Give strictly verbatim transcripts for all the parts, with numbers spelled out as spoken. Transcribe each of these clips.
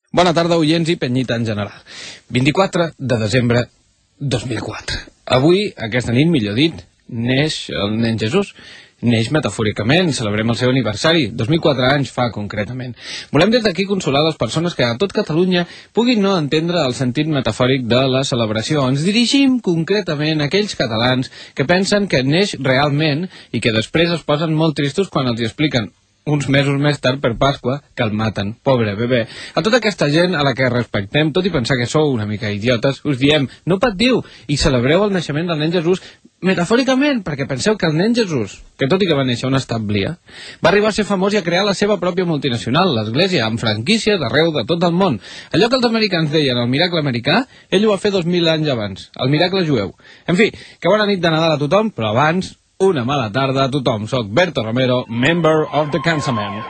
Bona tarda, oients i penyita en general. vint-i-quatre de desembre dos mil quatre. Avui, aquesta nit, millor dit, neix el nen Jesús. Neix metafòricament, celebrem el seu aniversari, dos mil quatre anys fa concretament. Volem des d'aquí consolar les persones que a tot Catalunya puguin no entendre el sentit metafòric de la celebració. Ens dirigim concretament a aquells catalans que pensen que neix realment i que després es posen molt tristos quan els hi expliquen uns mesos més tard per Pasqua que el maten, pobre bebè. A tota aquesta gent a la que respectem, tot i pensar que sou una mica idiotes, us diem, no patiu i celebreu el naixement del nen Jesús metafòricament, perquè penseu que el nen Jesús, que tot i que va néixer a una establia, va arribar a ser famós i a crear la seva pròpia multinacional, l'Església, amb franquícies arreu de tot el món. Allò que els americans deien el miracle americà, ell ho va fer dos mil anys abans, el miracle jueu. En fi, que bona nit de Nadal a tothom, però abans, una mala tarda a tothom. Soc Berto Romero, member of the Cansament.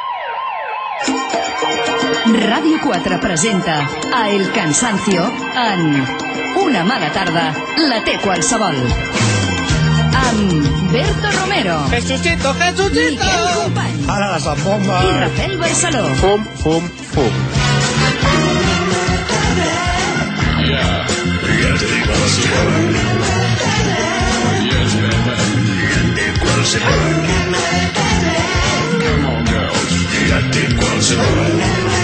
Ràdio quatre presenta a El Cansancio en Una mala tarda la té qualsevol. Amb Berto Romero, Jesucito, Jesucito, Miquel Company, Ara la zambomba. i Rafael Barceló. Fum, fum, fum. Yeah, ja te dic qualsevol. Yes, baby. Ja te dic qualsevol. Come on, girls. Ja te dic qualsevol.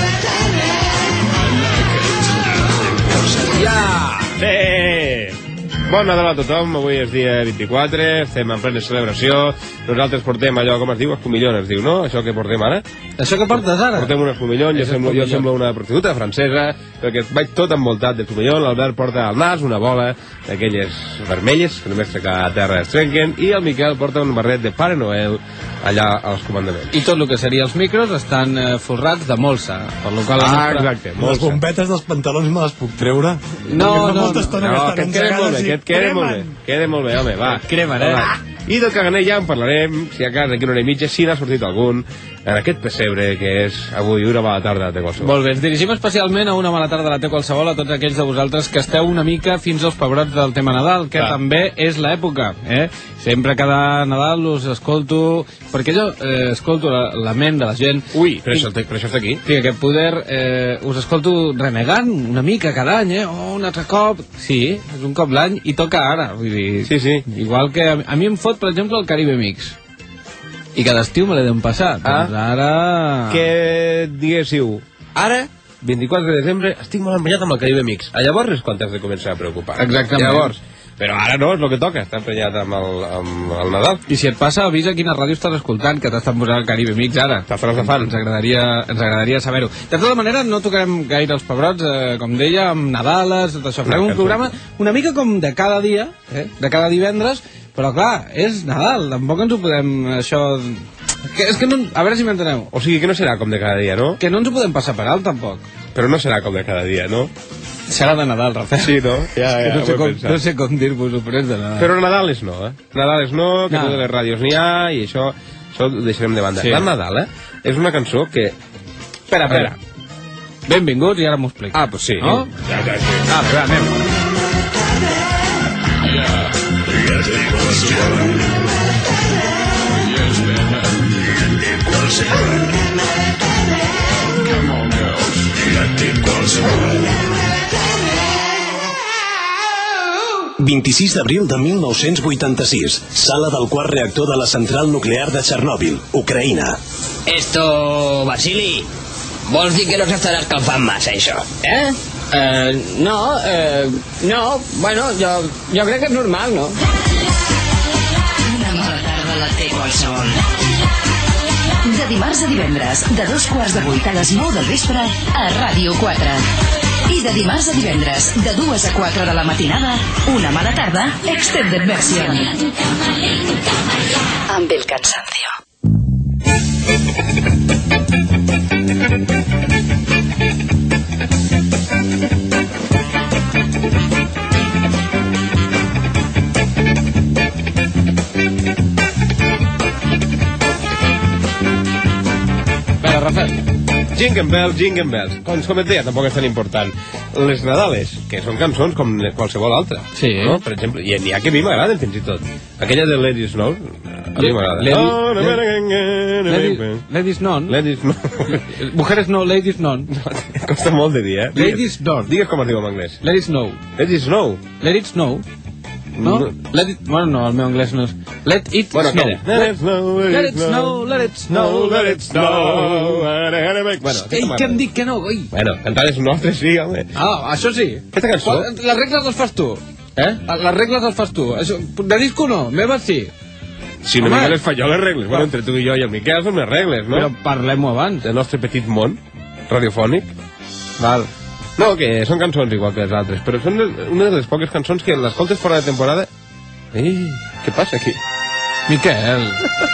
I like it. Ja te dic qualsevol. Ja! Bé! Bon Nadal a tothom, avui és dia vint-i-quatre, estem en plena celebració. Nosaltres portem allò, com es diu, escumillón es diu, no? Això que portem ara. Això que portes ara? Portem un escumillón, jo És semblo, jo escumillón. semblo una prostituta francesa, perquè vaig tot envoltat d'escumillón. L'Albert porta al nas una bola d'aquelles vermelles, que només que a terra es trenquen, i el Miquel porta un barret de Pare Noel allà als comandaments. I tot el que seria els micros estan eh, folrats de molsa, per lo qual la Ah, nostra... exacte, Les molt cert. bombetes dels pantalons me les puc treure? No, Perquè fa no, molta estona No, que que et estan quede molt bé, engegades que et quede i molt bé. cremen. Quede molt bé, home, va. Cremen, eh? Va. I del caganer ja en parlarem, si a casa, aquí una hora i mitja, si n'ha sortit algun, en aquest pessebre que és avui una mala tarda de qualsevol. Molt bé, ens dirigim especialment a una mala tarda la té qualsevol a tots aquells de vosaltres que esteu una mica fins als pebrots del tema Nadal, que Clar. també és l'època, eh? Sempre cada Nadal us escolto, perquè jo eh, escolto la, la ment de la gent. Ui, per això, per això està aquí. Sí, aquest poder eh, us escolto renegant una mica cada any, eh? Oh, un altre cop. Sí, és un cop l'any i toca ara. Vull dir, Sí, sí. igual que a, a mi em fot, per exemple, el Caribe Mix. I cada estiu me l'he d'empassar. Ah. Doncs ara... Que diguéssiu, ara, vint-i-quatre de desembre, estic molt emprenyat amb el Caribe Mix. A llavors és quan t'has de començar a preocupar. Exactament. Llavors. Però ara no, és el que toca, estar emprenyat amb el, amb el Nadal. I si et passa, avisa quina ràdio estàs escoltant, que t'estan posant el Caribe Mix ara. T'estàs agafant. Ens agradaria, ens agradaria saber-ho. De tota manera, no tocarem gaire els pebrots, eh, com deia, amb Nadales, tot això. Farem No, un programa una mica com de cada dia, eh, de cada divendres, però clar, és Nadal, tampoc ens ho podem, això... Que, és que no, a veure si m'enteneu, O sigui que no serà com de cada dia, no? que no ens ho podem passar per alt, tampoc. Però no serà com de cada dia, no? Serà de Nadal, Rafael. Sí, no? Ja, ja, no, ho sé he com, pensat. no sé com dir-vos-ho, però és de Nadal. Però Nadal és no, eh? Nadal és no, que No. totes les ràdios n'hi ha, i això, això ho deixarem de banda. Sí. Sí. El Nadal, eh? És una cançó que... Espera, espera. Benvinguts i ara m'ho explico. Ah, pues sí. No? Ja, ja, sí. Ah, va, anem. Ja te dic qualsevol. Yes, baby. Ja te dic qualsevol. Come on, girls. Ja te dic qualsevol. vint-i-sis d'abril de mil nou-cents vuitanta-sis, sala del quart reactor de la central nuclear de Txernòbil, Ucraïna. Esto, Basili, vols dir que no s'estarà escalfant massa, això, eh? Eh, no, eh, no, bueno, jo, jo crec que és normal, no? Una mala tarda la té qualsevol. De dimarts a divendres, de dos quarts de vuit a les nou del vespre, a Ràdio quatre. I de dimarts a divendres, de dues a quatre de la matinada, una mala tarda, extended version. Amb El Cansancio. Espera, Rafael. Jingle Bells, Jingle Bells. Com, com et deia, tampoc és tan important. Les Nadales, que són cançons com qualsevol altra. Sí. No? Per exemple, i n'hi ha que a mi m'agraden fins i tot. Aquella de Lady Snow, a mi m'agrada. Lady- Oh, no, Lady- Ladies non. Ladies no. Mujeres no, ladies non. Costa molt de dir, eh? Ladies non. Digues com es diu en anglès. Let it snow. Lady Snow. Let it snow. No? No. Let it... Bueno, no, el meu anglès no és... Let it Bueno, snow. aquella. Let it snow, Let it snow, let it snow, let it snow. Bueno, Ei, que em dic que no, oi? Bueno, cantar és un altre, sí, home. Ah, això sí. Aquesta cançó... Quan- Les regles les fas tu. Eh? Les regles les fas tu. Això, de disco no, meves sí. Si no Home. me les fa jo les regles. Bueno, entre tu i jo i el Miquel són les regles, no? Però parlem-ho abans. Del nostre petit món radiofònic. Val. No, que són cançons igual que les altres, però són una de les poques cançons que l'escoltes fora de temporada... Ei, què passa aquí? Miquel.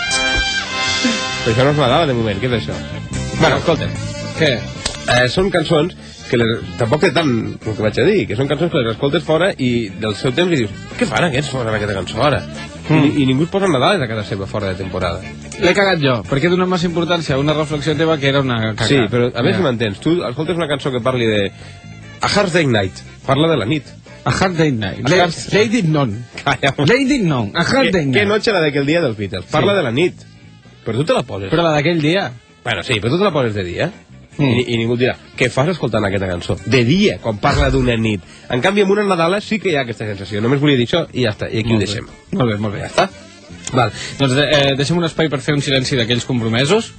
Però això no és Nadal, de moment, què és això? Bueno, escolta, Què? eh, són cançons que les, tampoc té tant el que vaig a dir, que són cançons que les escoltes fora i del seu temps i dius, què fan aquests fora d'aquesta cançó ara? Mm. I, I ningú es posa Nadal a casa seva fora de temporada. L'he cagat jo, perquè he donat massa importància a una reflexió teva que era una cagada. Sí, però a veure Ja. si m'entens. Tu escoltes una cançó que parli de A Hard Day Night, parla de la nit. A Hard Day Night. A Hard- Lady Non. Calla. Lady Non. A Hard Day ¿Qué, ¿Qué Night. noche la d'aquell dia dels Beatles? Parla Sí. de la nit. Però tu te la poses. Però la d'aquell dia. Bueno, sí, però tu te la poses de dia. Mm. I, I ningú et dirà, què fas escoltant aquesta cançó? De dia, quan parla d'una nit. En canvi, amb una Nadala sí que hi ha aquesta sensació. Només volia dir això i ja està. I aquí ho Molt bé. deixem. Molt bé, molt bé. Ja està. Val, doncs eh, deixem un espai per fer un silenci d'aquells compromesos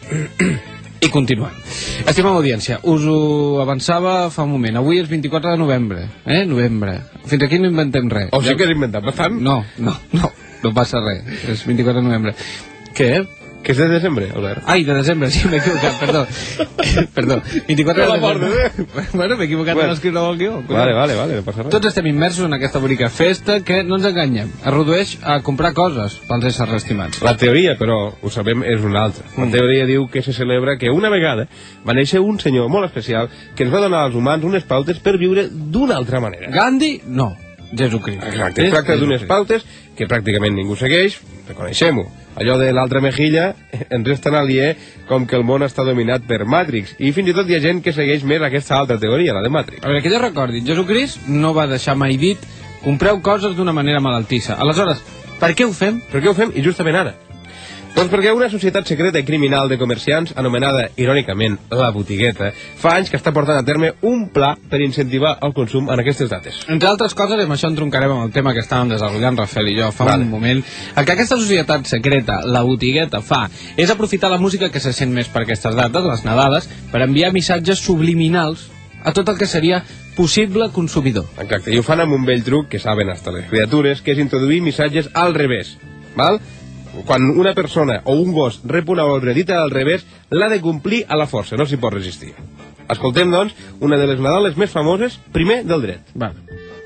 i continuem. Estimada audiència, us ho avançava fa un moment. Avui és vint-i-quatre de novembre, eh? Novembre. Fins aquí no inventem res. O sí que has inventat bastant. No, no, no, no passa res. És vint-i-quatre de novembre. Què? Que és de desembre, Albert. Ai, de desembre, sí, m'he equivocat, perdó. Perdó, vint-i-quatre de Per l'amor de desembre. Bueno, m'he equivocat Bueno. en escriure el guió. Vale, vale, vale, no passa res. Tots estem immersos en aquesta bonica festa que, no ens enganyem, es redueix a comprar coses pels éssers estimats. La teoria, però, ho sabem, és una altra. La Mm. teoria diu que se celebra que una vegada va néixer un senyor molt especial que ens va donar als humans unes pautes per viure d'una altra manera. Gandhi, no. Jesucrist. Exacte, es tracta d'unes pautes que pràcticament ningú segueix, reconeixem-ho. Allò de l'altra mejilla ens és tan aliè com que el món està dominat per Matrix. I fins i tot hi ha gent que segueix més aquesta altra teoria, la de Matrix. A veure, que jo recordi, Jesucrist no va deixar mai dit compreu coses d'una manera malaltissa. Aleshores, per què ho fem? Per què ho fem? I justament ara. Doncs perquè una societat secreta i criminal de comerciants, anomenada, irònicament, la botigueta, fa anys que està portant a terme un pla per incentivar el consum en aquestes dates. Entre altres coses, i amb això entroncarem amb el tema que estàvem desenvolupant Rafael i jo fa Vale. un moment, el que aquesta societat secreta, la botigueta, fa és aprofitar la música que se sent més per aquestes dates, les Nadales, per enviar missatges subliminals a tot el que seria possible consumidor. Exacte, i ho fan amb un vell truc que saben hasta les criatures, que és introduir missatges al revés, val? Quan una persona o un gos rep una ordre dita al revés, l'ha de complir a la força, no s'hi pot resistir. Escoltem, doncs, una de les Nadales més famoses, primer del dret. Vale.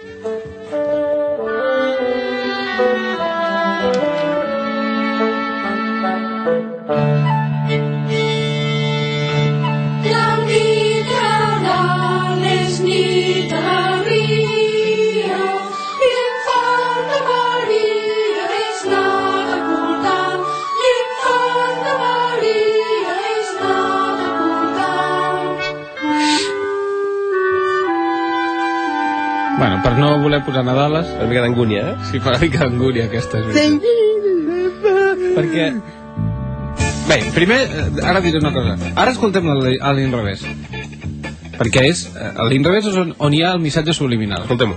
La nit Nadal és nit alegria, l'infant de Maria és nada portant, l'infant de Maria és nada portant. Bueno, per no voler posar Nadales, Una mica d'angúnia, eh? sí, fa una mica d'angúnia aquesta. És veritat. Perquè... Bé, primer, eh, ara diré una cosa. Ara escoltem el- a l'inrevés. Perquè és... eh, a l'inrevés és on, on hi ha el missatge subliminal. Escoltem-ho.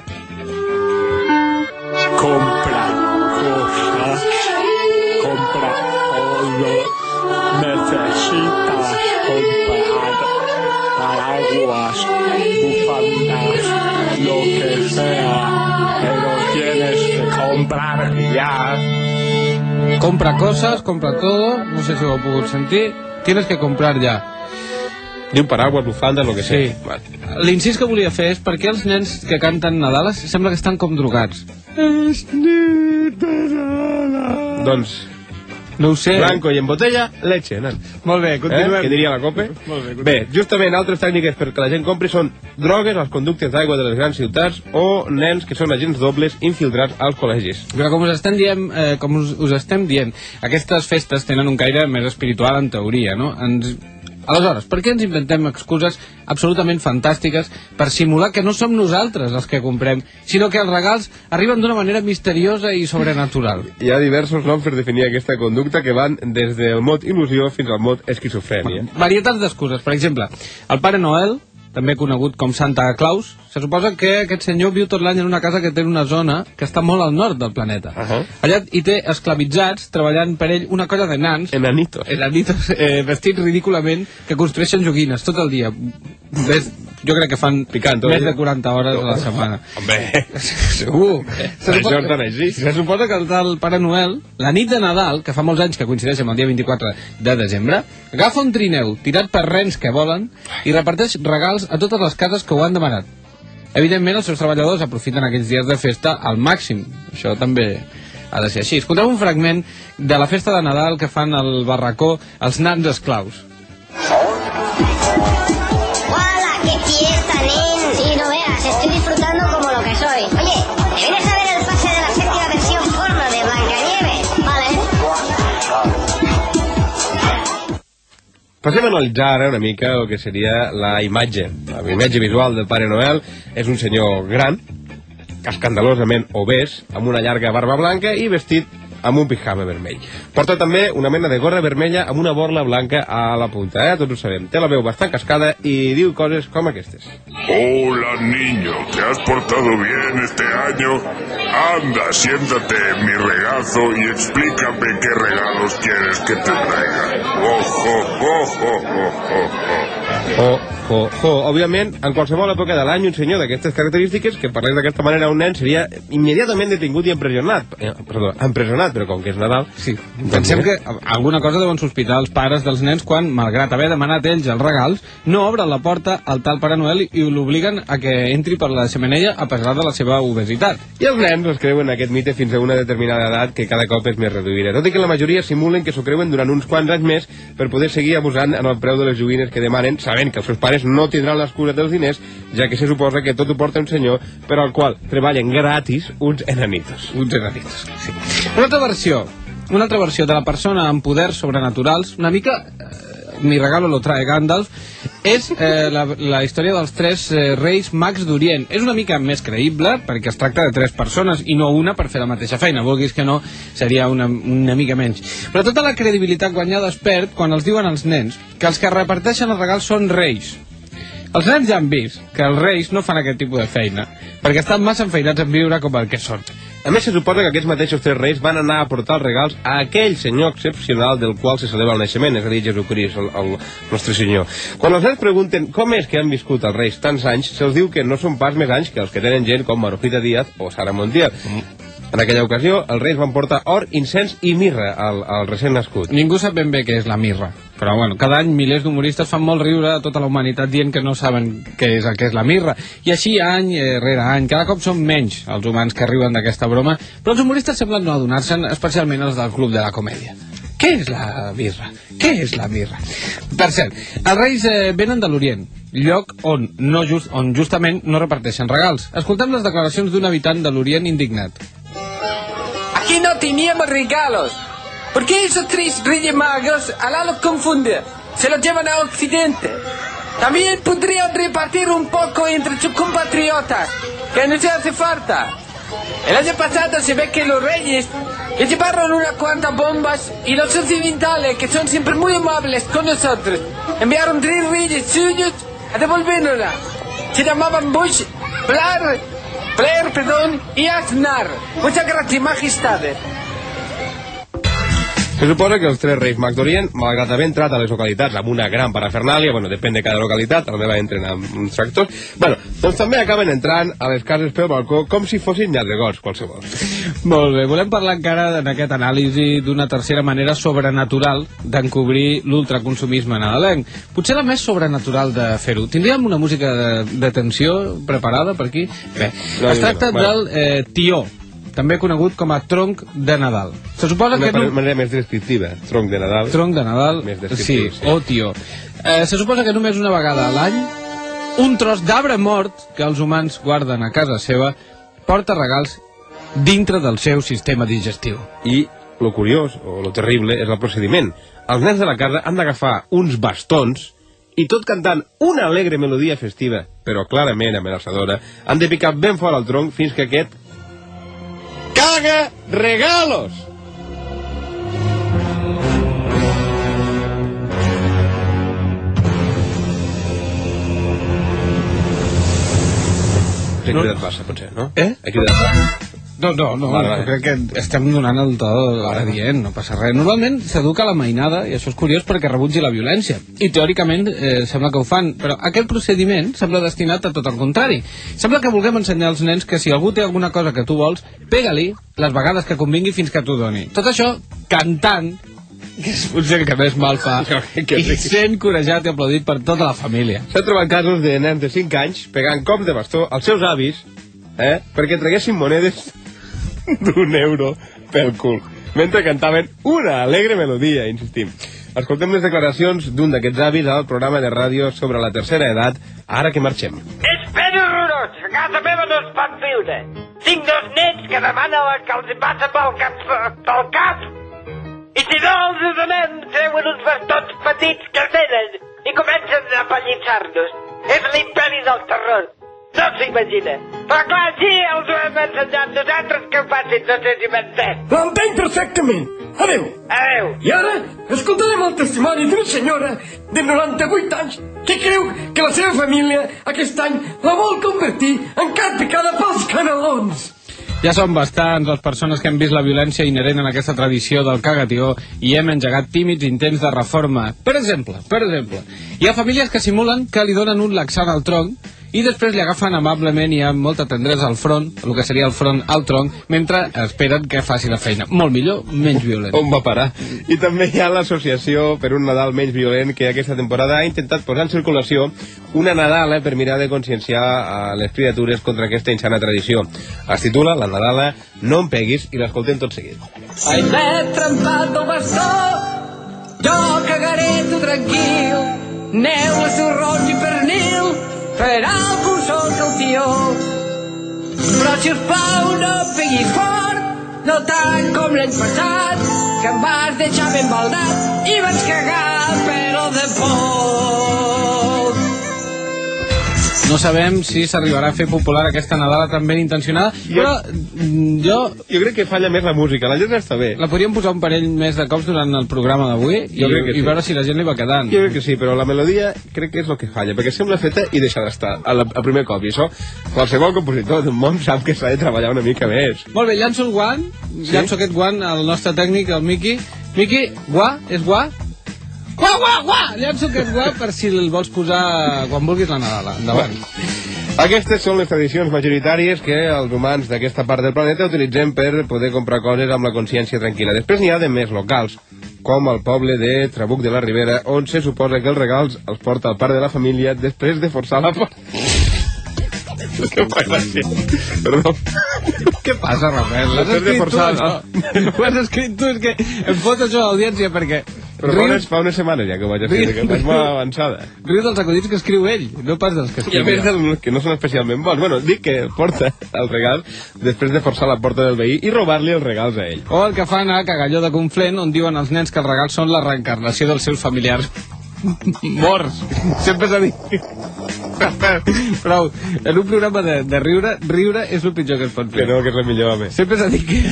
Compra cosas, compra todo, necesitas comprar paraguas, bufandas, lo que sea, pero tienes que comprar ya. Compra coses, compra todo, no sé si ho heu pogut sentir, tienes que comprar ja. Diu paraguas, bufanda, lo que Sí. sea. Vale. L'incís que volia fer és perquè els nens que canten Nadales sembla que estan com drogats. És nit de Nadal. Doncs, No ho sé. blanco i en botella, leche, nen. Molt bé, Eh? continuem. Que diria la Cope. Molt bé, continuem. Bé, justament altres tècniques perquè la gent compri són drogues als conductes d'aigua de les grans ciutats o nens que són agents dobles infiltrats als col·legis. Però com us estem dient, eh, com us, us estem dient, aquestes festes tenen un caire més espiritual en teoria, no? Ens, Aleshores, per què ens inventem excuses absolutament fantàstiques per simular que no som nosaltres els que comprem, sinó que els regals arriben d'una manera misteriosa i sobrenatural? Hi ha diversos noms per definir aquesta conducta que van des del mot il·lusió fins al mot esquizofrènia. Varietats d'excuses. Per exemple, el Pare Noel, també conegut com Santa Claus, se suposa que aquest senyor viu tot l'any en una casa que té una zona que està molt al nord del planeta. Uh -huh. Allà hi té esclavitzats treballant per ell una colla de nans. Enanitos. Enanitos, eh, vestits ridículament, que construeixen joguines tot el dia. Ves, jo crec que fan Picant, més de quaranta hores a la setmana. Home, segur. Se això suposa, tan així. se suposa que el tal Pare Noel, la nit de Nadal, que fa molts anys que coincideix amb el dia vint-i-quatre de desembre, agafa un trineu tirat per rens que volen i reparteix regals a totes les cases que ho han demanat. Evidentment, els seus treballadors aprofiten aquells dies de festa al màxim. Això també ha de ser així. Escolteu un fragment de la festa de Nadal que fan al barracó els nans esclaus. ¡Hola! ¡Qué fiesta, nen! Sí, no veas, estoy disfrutando como lo que soy. Oye, ¿me vienes a ver el pase de la séptima versión porno de Blancanieves? Vale. Passem a analitzar ara una mica el que seria la imatge. La imatge visual del Pare Noel és un senyor gran, escandalosament obès, amb una llarga barba blanca i vestit amb un pijama vermell. Porta també una mena de gorra vermella amb una borla blanca a la punta, eh? Tots ho sabem. Té la veu bastant cascada i diu coses com aquestes. Hola, niño, ¿te has portado bien este año? Anda, siéntate en mi regazo y explícame qué regalos quieres que te traiga. Ojo, ojo, ojo, ojo. Oh, oh, oh. Òbviament, en qualsevol època de l'any, un senyor d'aquestes característiques que parlés d'aquesta manera a un nen seria immediatament detingut i empresonat. Eh, perdó, empresonat, però com que és Nadal... Sí, pensem que alguna cosa deuen sospitar els pares dels nens quan, malgrat haver demanat ells els regals, no obren la porta al tal Pare Noel i l'obliguen a que entri per la xemeneia a pesar de la seva obesitat. I els nens es creuen aquest mite fins a una determinada edat que cada cop és més reduïda, tot i que la majoria simulen que s'ho creuen durant uns quants anys més per poder seguir abusant en el preu de les joguines que demanen, sabent que els seus pares no tindran l'excusa dels diners, ja que se suposa que tot ho porta un senyor per al qual treballen gratis uns enanitos. Uns enanitos, sí. Una altra versió, una altra versió de la persona amb poders sobrenaturals, una mica... Eh, mi regalo lo trae Gandalf, és eh, la, la història dels tres eh, reis mags d'Orient. És una mica més creïble perquè es tracta de tres persones i no una per fer la mateixa feina. Vulguis que no, seria una, una mica menys. Però tota la credibilitat guanyada es perd quan els diuen als nens que els que reparteixen els regals són reis. Els nens ja han vist que els reis no fan aquest tipus de feina perquè estan massa enfeinats en viure com el que són. A més, se suposa que aquests mateixos tres reis van anar a portar els regals a aquell senyor excepcional del qual se celebra el naixement, és a dir, Jesucrist, el, el nostre senyor. Quan els nens pregunten com és que han viscut els reis tants anys, se'ls diu que no són pas més anys que els que tenen gent com Marujita Díaz o Sara Montiel. En aquella ocasió, els reis van portar or, incens i mirra al, al recent nascut. Ningú sap ben bé què és la mirra, però bueno, cada any milers d'humoristes fan molt riure a tota la humanitat dient que no saben què és el que és la mirra. I així, any rere any, cada cop són menys els humans que riuen d'aquesta broma, però els humoristes semblen no adonar-se'n, especialment els del Club de la Comèdia. Què és la mirra? Què és la mirra? Per cert, els reis eh, venen de l'Orient, lloc on, no just, on justament no reparteixen regals. Escoltem les declaracions d'un habitant de l'Orient indignat. Aquí no teníamos regalos. ¿Por qué esos tres reyes magos Alá los confunde? Se los llevan a Occidente. También podrían repartir un poco entre sus compatriotas, que no se hace falta. El año pasado se ve que los reyes les llevaron unas cuantas bombas y los occidentales, que son siempre muy amables con nosotros, enviaron tres reyes suyos a devolvernosla. Se llamaban Bush, Blair, Blair, perdón, y Aznar. Muchas gracias, majestades. Se suposa que els tres reis mags d'Orient, malgrat haver entrat a les localitats amb una gran parafernàlia, bueno, depèn de cada localitat, a la meva entren amb uns tractors, bueno, doncs també acaben entrant a les cases pel balcó com si fossin lladregots qualsevol. Molt bé, volem parlar encara en aquest anàlisi d'una tercera manera sobrenatural d'encobrir l'ultraconsumisme nadalenc. Potser la més sobrenatural de fer-ho. Tindríem una música de, de tensió preparada per aquí? Bé, no, es tracta no, del eh, tió, també conegut com a tronc de Nadal. Se suposa Una que... Una manera més descriptiva, tronc de Nadal. Tronc de Nadal, sí, sí, o tió. Eh, se suposa que només una vegada a l'any un tros d'arbre mort que els humans guarden a casa seva porta regals dintre del seu sistema digestiu. I lo curiós, o lo terrible, és el procediment. Els nens de la casa han d'agafar uns bastons i tot cantant una alegre melodia festiva, però clarament amenaçadora, han de picar ben fort el tronc fins que aquest caga regalos! He cridat massa, potser, no? Eh? He cridat massa. No, no, no, Vale, jo vale. crec que estem donant el to adient, no passa res. Normalment s'educa la mainada, i això és curiós perquè rebutgi la violència, i teòricament eh, sembla que ho fan, però aquest procediment sembla destinat a tot el contrari. Sembla que vulguem ensenyar als nens que si algú té alguna cosa que tu vols, pega-li les vegades que convingui fins que t'ho doni. Tot això cantant, que és potser el que més mal fa, i sent corejat i aplaudit per tota la família. S'han trobat casos de nens de cinc anys pegant cops de bastó als seus avis, eh, perquè traguessin monedes d'un euro pel cul, mentre cantaven una alegre melodia, insistim. Escoltem les declaracions d'un d'aquests avis al programa de ràdio sobre la tercera edat, ara que marxem. És ben horrorós, a casa meva no es pot viure. Tinc dos nens que demanen el que els passa pel cap, pel cap. I si no els donem, treuen uns bastons petits que tenen i comencen a pallissar-nos. És l'imperi del terror. No s'imagina. Però clar, sí, els ho hem ensenyat nosaltres que ho facin, no sé si m'entén. L'entenc perfectament. Adéu. Adéu. I ara escoltarem el testimoni d'una senyora de noranta-vuit anys que creu que la seva família aquest any la vol convertir en cap picada pels canelons. Ja som bastants les persones que hem vist la violència inherent en aquesta tradició del cagatió i hem engegat tímids intents de reforma. Per exemple, per exemple, hi ha famílies que simulen que li donen un laxant al tronc i després li agafen amablement i amb molta tendresa al front, el que seria el front al tronc, mentre esperen que faci la feina. Molt millor, menys violent. On va parar? I també hi ha l'associació per un Nadal menys violent que aquesta temporada ha intentat posar en circulació una Nadala per mirar de conscienciar a les criatures contra aquesta insana tradició. Es titula La Nadala no em peguis i l'escoltem tot seguit. Ai, m'he trempat el bastó, jo cagaré tu tranquil, neu a sorrons i pernil, per algú sóc el tió. Però si us plau no peguis fort, no tant com l'any passat, que em vas deixar ben baldat i vaig cagar però de por. No sabem si s'arribarà a fer popular aquesta Nadala tan ben intencionada, però jo... Jo crec que falla més la música, la lletra està bé. La podríem posar un parell més de cops durant el programa d'avui i, Jo crec que i sí. veure si la gent li va quedant. Jo crec que sí, però la melodia crec que és el que falla, perquè sembla feta i deixa d'estar a, la, a primer cop, i això qualsevol compositor del món sap que s'ha de treballar una mica més. Molt bé, llanço el guant, sí? llanço aquest guant al nostre tècnic, el Miqui. Miqui, guà, és guà? Guà, guà, guà! Llanço aquest guà per si el vols posar quan vulguis la Nadala. Endavant. Aquestes són les tradicions majoritàries que els humans d'aquesta part del planeta utilitzem per poder comprar coses amb la consciència tranquil·la. Després n'hi ha de més locals, com el poble de Trabuc de la Ribera, on se suposa que els regals els porta el pare de la família després de forçar la porta. Que fa gràcia. Perdó. Què passa, Rafael? L'has Després de escrit tu, forçar, això? Ho has escrit tu, és que em fot això a l'audiència perquè... Però fa unes, fa unes setmanes ja que ho vaig escriure, que és molt avançada. Riu dels acudits que escriu ell, no pas dels que I a escriu més jo. dels que no són especialment bons. Bueno, dic que porta el regal després de forçar la porta del veí i robar-li els regals a ell. O el que fan a Cagalló de Conflent, on diuen als nens que els regals són la reencarnació dels seus familiars morts. Sempre s'ha dit... Prou, en un programa de, de riure, riure és el pitjor que es pot fer. Que no, que és el millor, home. Sempre s'ha dit que...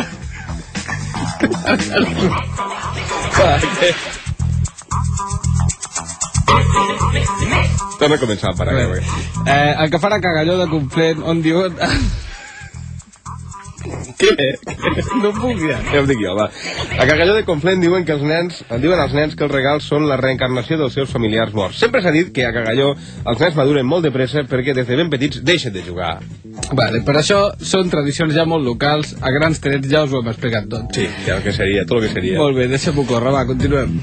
Torna a començar a parar. Eh, el que fan a Cagalló de Conflent, on diuen... Què? No puc ja. Ja ho dic jo, va. A Cagalló de Conflent diuen que els nens, diuen als nens que els regals són la reencarnació dels seus familiars morts. Sempre s'ha dit que a Cagalló els nens maduren molt de pressa perquè des de ben petits deixen de jugar. Vale, per això són tradicions ja molt locals, a grans trets ja us ho hem explicat tot. Sí, ja el que seria, tot el que seria. Molt bé, deixa'm-ho córrer, va, continuem.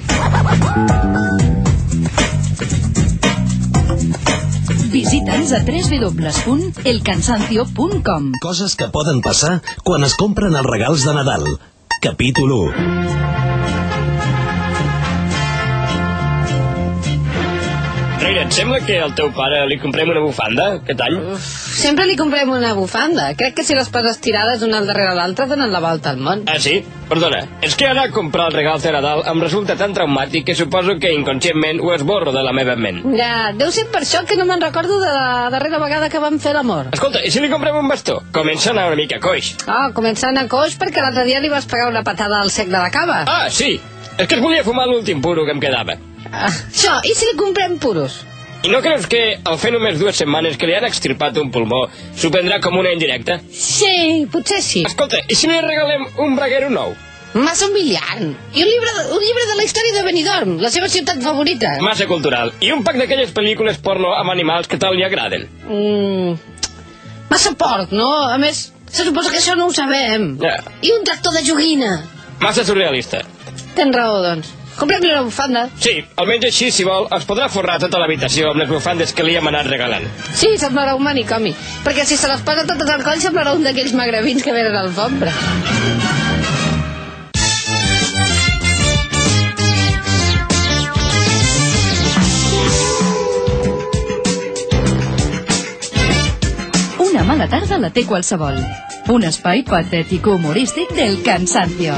Visita'ns a w w w punt el cansancio punt com. Coses que poden passar quan es compren els regals de Nadal. Capítol u. Boira, et sembla que al teu pare li comprem una bufanda aquest any? Sempre li comprem una bufanda. Crec que si les poses tirades una al darrere l'altra donen la volta al món. Ah, sí? Perdona, és que anar a comprar el regal de Nadal em resulta tan traumàtic que suposo que inconscientment ho esborro de la meva ment. Ja, deu ser per això que no me'n recordo de la darrera vegada que vam fer l'amor. Escolta, i si li comprem un bastó? Comença a anar una mica coix. Oh, començant a coix perquè l'altre dia li vas pegar una patada al sec de la cava. Ah, sí! És que es volia fumar l'últim puro que em quedava. Ah, això, i si li comprem puros? I no creus que al fer només dues setmanes que li han extirpat un pulmó s'ho prendrà com una indirecta? Sí, potser sí. Escolta, i si li regalem un braguero nou? Massa humiliant. I un llibre, de, un llibre de la història de Benidorm, la seva ciutat favorita. Massa cultural. I un pack d'aquelles pel·lícules porno amb animals que tal li agraden. Mm, massa porc, no? A més, se suposa que això no ho sabem. Ja. I un tractor de joguina. Massa surrealista. Tens raó, doncs. Comprem-li una bufanda. Sí, almenys així, si vol, es podrà forrar tota l'habitació amb les bufandes que li hem anat regalant. Sí, semblarà un manicomi. Perquè si se les posa totes al coll semblarà un d'aquells magrebins que venen al l'alfombra. Una mala tarda la té qualsevol. Un espai patètic humorístic del cansancio.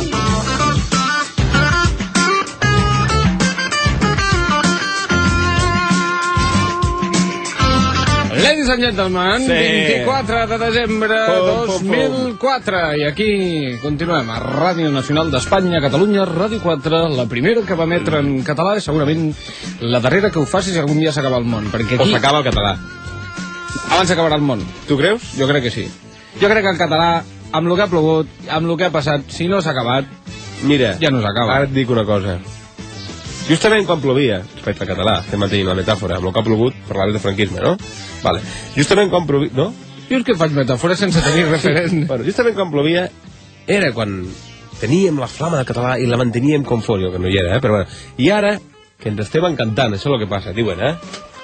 Ladies and gentlemen, sí. vint-i-quatre de desembre dos mil quatre. I aquí continuem a Ràdio Nacional d'Espanya, Catalunya, Ràdio quatre, la primera que va emetre en català i segurament la darrera que ho faci si algun dia s'acaba el món. Perquè aquí... O s'acaba el català. Abans s'acabarà el món. Tu creus? Jo crec que sí. Jo crec que el català, amb el que ha plogut, amb el que ha passat, si no s'ha acabat, mira, ja no s'acaba. Ara et dic una cosa. Justament quan plovia, respecte al català, estem mantenint la metàfora, amb el que ha plogut, parlaves de franquisme, no? Vale. Justament quan plovia... No? Jo és que faig metàfora sense tenir referent. Bueno, justament quan plovia era quan teníem la flama del català i la manteníem com fos, jo que no hi era, eh? Però bueno. I ara, que ens estem encantant, això és el que passa, diuen, eh?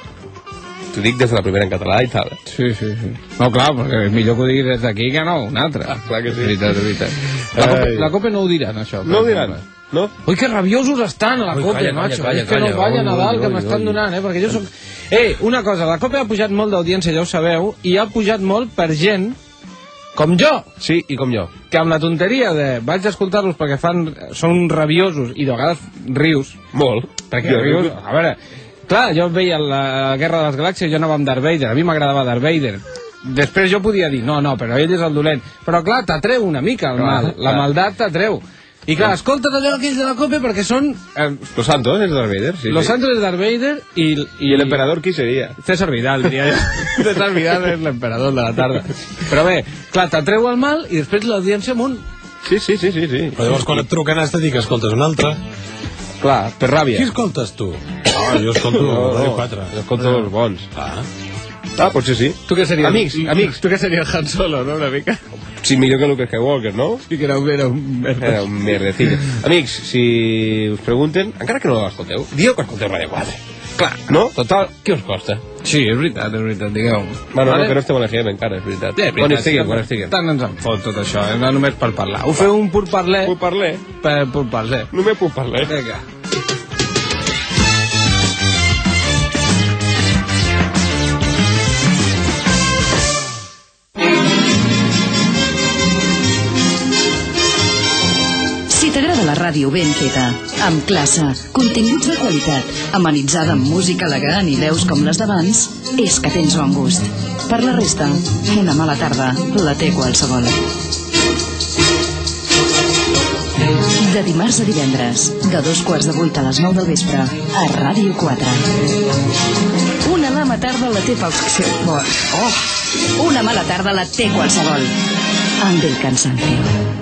T'ho dic des de la primera en català i tal. Sí, sí, sí. No, clar, perquè és millor que ho diguis des d'aquí que no un altre. Ah, clar que sí. Veritat, veritat. La Cope, la Cope no ho diran, això. No ho diran, no? Ui, que rabiosos estan a la Ui, Cope, calla, macho. calla, És que calla, no vaya ui, Nadal, ui, que ui, m'estan ui. donant, eh? Perquè jo soc... Eh, una cosa, la Cope ha pujat molt d'audiència, ja ho sabeu, i ha pujat molt per gent com jo. Sí, i com jo. Que amb la tonteria de vaig a escoltar-los perquè fan... són rabiosos i de vegades rius. Molt. Perquè Jo, rius... jo. A veure, clar, jo veia la Guerra de les Galàxies, jo anava amb Darth Vader, a mi m'agradava Darth Vader. Després jo podia dir, no, no, però ell és el dolent. Però clar, t'atreu una mica el Clar, mal, la clar. maldat t'atreu. I clar, escolta't allò aquells de la Cope perquè són... Eh, Los Santos és Darth Vader, sí. Los sí. Santos és Darth Vader i... I l'emperador qui seria? César Vidal, diria jo. César Vidal és l'emperador de la tarda. Però bé, clar, t'atreu el mal i després l'audiència amunt. Sí, sí, sí, sí, sí. Però llavors quan et truquen has de dir que escoltes un altre. Clar, per ràbia. Qui escoltes tu? Ah, jo escolto No, no, Ràdio quatre. jo escolto els bons. Ah. Ah, potser sí. Tu què series? Amics, amics. Tu què series Han Solo, no? Una mica. Sí, millor que Luke Skywalker, no? Sí, que era un, era un merda. Era un merdecillo. Amics, si us pregunten, encara que no l'escolteu, dieu que escolteu Ràdio quatre. Clar, no? Total, què us costa? Sí, és veritat, és veritat, digueu. Bueno, no, que no estem a la G M encara, és veritat. Sí, és veritat. Quan estiguem, quan estiguem. Tant ens en fot tot això, eh? No només per parlar. Ho feu un pur parler. Puc parlar? Per pur parler. Només puc parlar. Vinga. Si t'agrada la ràdio ben feta, amb classe, continguts de qualitat, amenitzada amb música elegant i veus com les d'abans, és que tens bon gust. Per la resta, una mala tarda la té qualsevol. De dimarts a divendres, de dos quarts de vuit a les nou del vespre, a Ràdio quatre. Una mala tarda la té qualsevol. Oh! Una mala tarda la té qualsevol. Amb el cansancio.